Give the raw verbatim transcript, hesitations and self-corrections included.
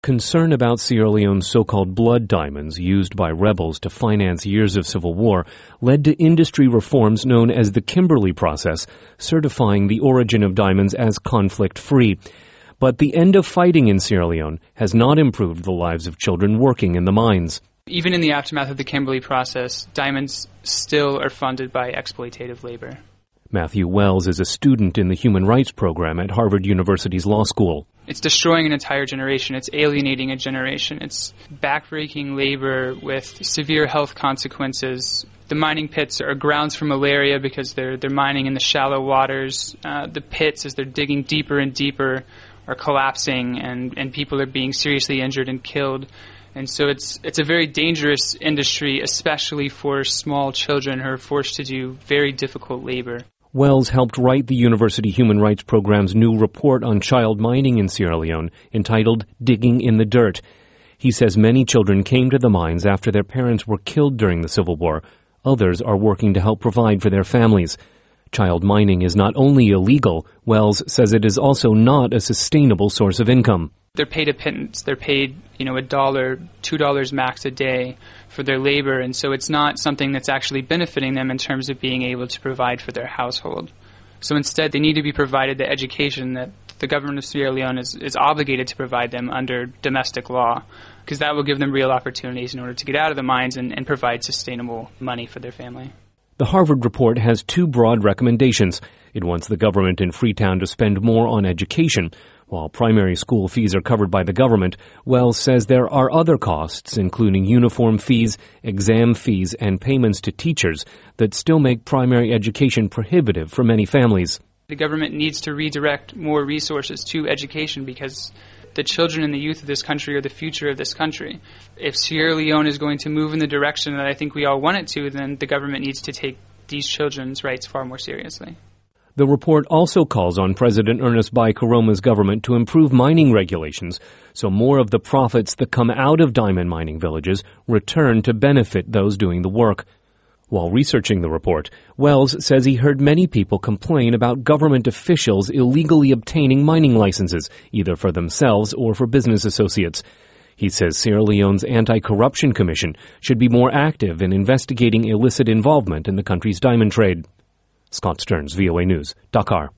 Concern about Sierra Leone's so-called blood diamonds used by rebels to finance years of civil war led to industry reforms known as the Kimberley Process, certifying the origin of diamonds as conflict-free. But the end of fighting in Sierra Leone has not improved the lives of children working in the mines. Even in the aftermath of the Kimberley Process, diamonds still are funded by exploitative labor. Matthew Wells is a student in the Human Rights Program at Harvard University's law school. It's destroying an entire generation. It's alienating a generation. It's backbreaking labor with severe health consequences. The mining pits are grounds for malaria because they're they're mining in the shallow waters. Uh, the pits, as they're digging deeper and deeper, are collapsing, and, and people are being seriously injured and killed. And so it's it's a very dangerous industry, especially for small children who are forced to do very difficult labor. Wells helped write the University Human Rights Program's new report on child mining in Sierra Leone, entitled Digging in the Dirt. He says many children came to the mines after their parents were killed during the Civil War. Others are working to help provide for their families. Child mining is not only illegal, Wells says it is also not a sustainable source of income. They're paid a pittance. They're paid, you know, a dollar, two dollars max a day for their labor, and so it's not something that's actually benefiting them in terms of being able to provide for their household. So instead, they need to be provided the education that the government of Sierra Leone is, is obligated to provide them under domestic law, because that will give them real opportunities in order to get out of the mines and, and provide sustainable money for their family. The Harvard report has two broad recommendations. It wants the government in Freetown to spend more on education. While primary school fees are covered by the government, Wells says there are other costs, including uniform fees, exam fees, and payments to teachers, that still make primary education prohibitive for many families. The government needs to redirect more resources to education because the children and the youth of this country are the future of this country. If Sierra Leone is going to move in the direction that I think we all want it to, then the government needs to take these children's rights far more seriously. The report also calls on President Ernest Bai Koroma's government to improve mining regulations so more of the profits that come out of diamond mining villages return to benefit those doing the work. While researching the report, Wells says he heard many people complain about government officials illegally obtaining mining licenses, either for themselves or for business associates. He says Sierra Leone's Anti-Corruption Commission should be more active in investigating illicit involvement in the country's diamond trade. Scott Stearns, V O A News, Dakar.